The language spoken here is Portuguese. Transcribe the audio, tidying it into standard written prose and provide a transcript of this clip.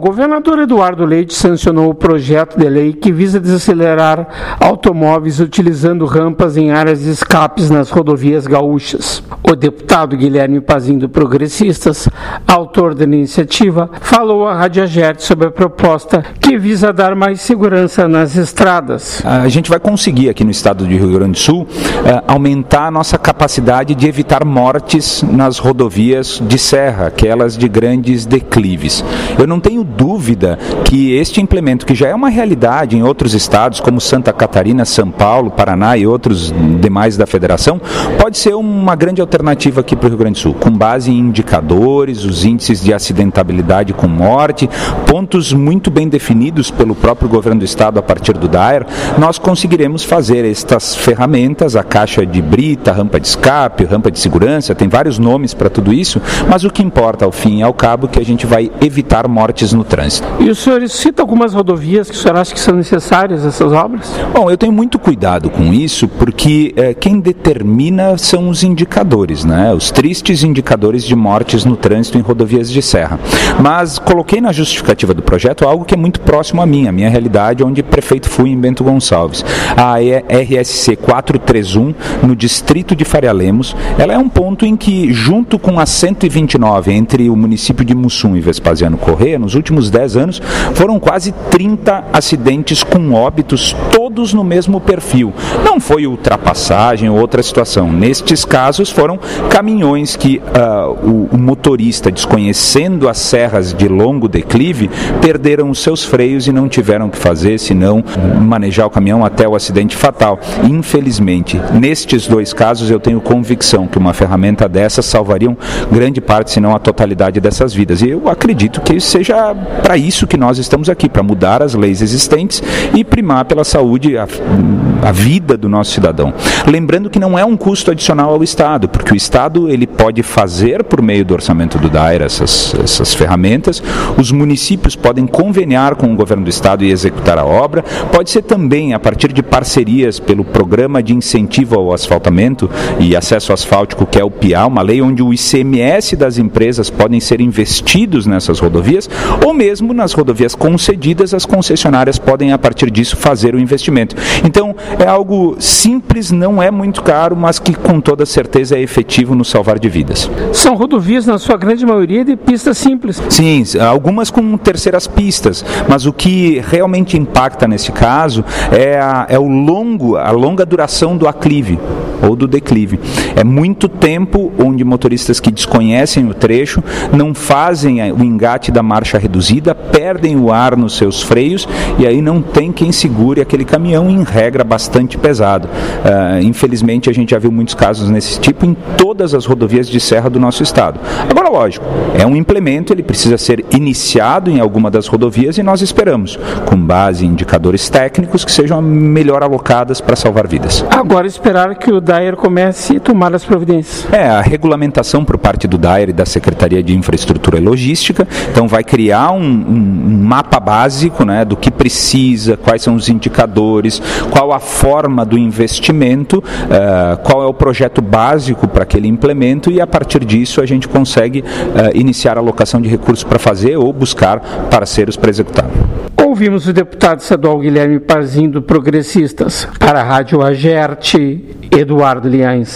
governador Eduardo Leite sancionou o projeto de lei que visa desacelerar automóveis utilizando rampas em áreas de escapes nas rodovias gaúchas. O deputado Guilherme Pazin, do Progressistas, autor da iniciativa, falou à Rádio Agerte sobre a proposta que visa dar mais segurança nas estradas. A gente vai conseguir aqui no estado do Rio Grande do Sul aumentar a nossa capacidade de evitar mortes nas rodovias de serra, aquelas de grandes declives. Eu não tenho dúvida que este implemento, que já é uma realidade em outros estados como Santa Catarina, São Paulo, Paraná e outros demais da federação, pode ser uma grande alternativa aqui para o Rio Grande do Sul, com base em indicadores, os índices de acidentabilidade com morte, pontos muito bem definidos pelo próprio governo do estado a partir do DAER. Nós conseguiremos fazer estas ferramentas, a caixa de brita, rampa de escape, rampa de segurança, tem vários nomes para tudo isso, mas o que importa ao fim e ao cabo é que a gente vai evitar mortes no trânsito. E o senhor cita algumas rodovias que o senhor acha que são necessárias essas obras? Bom, eu tenho muito cuidado com isso, porque quem determina são os indicadores, né? Os tristes indicadores de mortes no trânsito em rodovias de serra. Mas coloquei na justificativa do projeto algo que é muito próximo a minha realidade, onde prefeito fui em Bento Gonçalves. A RSC 431, no distrito de Faria Lemos, ela é um ponto em que, junto com a 129, entre o município de Mussum e Vespasiano Corrêa, nos últimos 10 anos, foram quase 30 acidentes com óbitos, todos no mesmo perfil. Não foi ultrapassagem ou outra situação. Nestes casos, foram caminhões que o motorista, desconhecendo as serras de longo declive, perderam os seus freios e não tiveram o que fazer, senão manejar o caminhão até o acidente fatal. Infelizmente, nestes dois casos, eu tenho convicção que uma ferramenta dessa salvaria grande parte, se não a totalidade dessas vidas. E eu acredito que seja para isso que nós estamos aqui, para mudar as leis existentes e primar pela saúde, a vida do nosso cidadão. Lembrando que não é um custo adicional ao Estado, porque o Estado ele pode fazer por meio do orçamento do DAER essas ferramentas, os municípios podem conveniar com o governo do Estado e executar a obra, pode ser também a partir de parcerias pelo Programa de Incentivo ao Asfaltamento e Acesso Asfáltico, que é o PIA, uma lei onde o ICMS das empresas podem ser investidos nessas rodovias, ou mesmo nas rodovias concedidas, as concessionárias podem a partir disso fazer o investimento. Então, é algo simples, não é muito caro, mas que com toda certeza é efetivo no salvar de vidas. São rodovias, na sua grande maioria, de pistas simples. Sim, algumas com terceiras pistas, mas o que realmente impacta nesse caso é a longa duração do aclive ou do declive. É muito tempo onde motoristas que desconhecem o trecho não fazem o engate da marcha reduzida, perdem o ar nos seus freios e aí não tem quem segure aquele caminhão, em regra bastante pesado. Infelizmente a gente já viu muitos casos nesse tipo em todas as rodovias de serra do nosso estado. Agora, lógico, é um implemento, ele precisa ser iniciado em alguma das rodovias e nós esperamos, com base em indicadores técnicos que sejam melhor alocadas para salvar vidas. Agora esperar que o DAER comece a tomar as providências. A regulamentação por parte do DAER e da Secretaria de Infraestrutura e Logística, então vai criar um mapa básico, né, do que precisa, quais são os indicadores, qual a forma do investimento, qual é o projeto básico para aquele implemento e a partir disso a gente consegue iniciar a alocação de recursos para fazer ou buscar parceiros para executar. Ouvimos o deputado estadual Guilherme Pazin, do Progressistas. Para a Rádio Agerte, Eduardo Liães.